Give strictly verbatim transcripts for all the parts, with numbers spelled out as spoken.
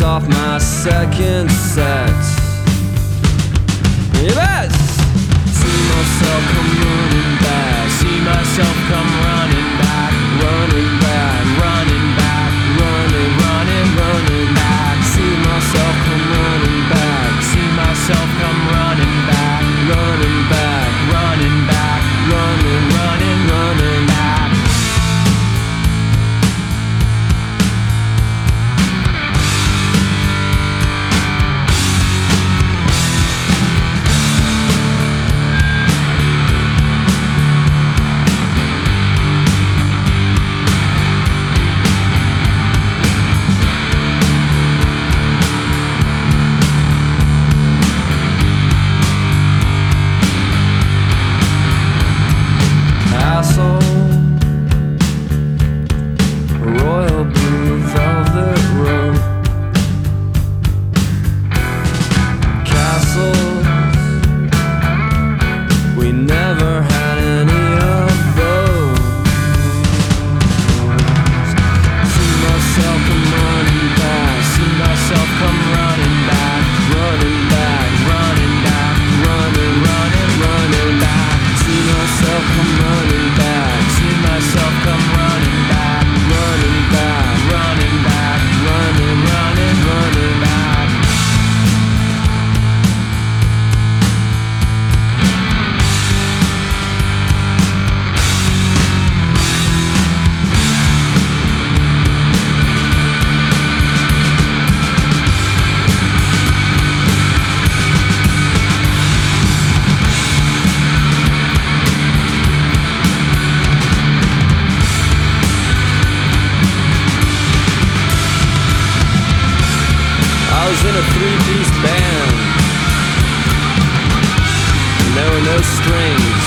off my second set. Yes! See myself come running back. See myself come running back. Running back, running back. Running, running, running back. See myself come running back. See myself come running back. Running back, running back. Running, running, running back. Royal blue velvet robe, castles, we never had any of those. See myself come running back. See myself come running back. Running back, running back. Running, running, running back. See myself come running back. See myself come running back. Running back, running back, running, running, running back. I was in a three-piece band, and there were no strings,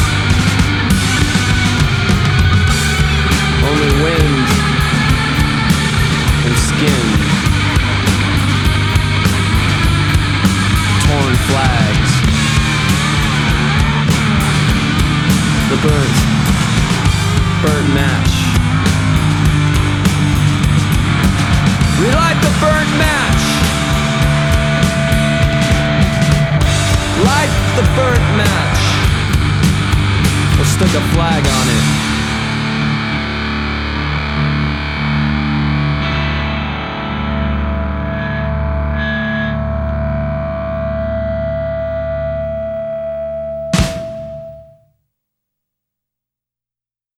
only wind and skin, torn flags, the burnt, burnt match. Relight the burnt match. Light the burnt match. We'll stick a flag on it.